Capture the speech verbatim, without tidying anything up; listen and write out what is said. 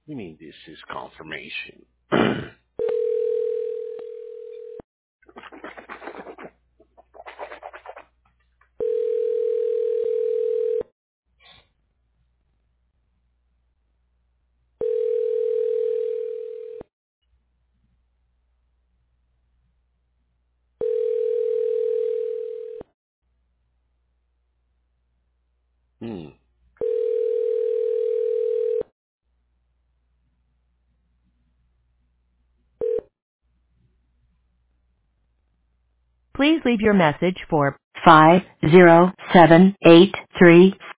You mean this is confirmation? Hmm. Please leave your message for five zero seven eight three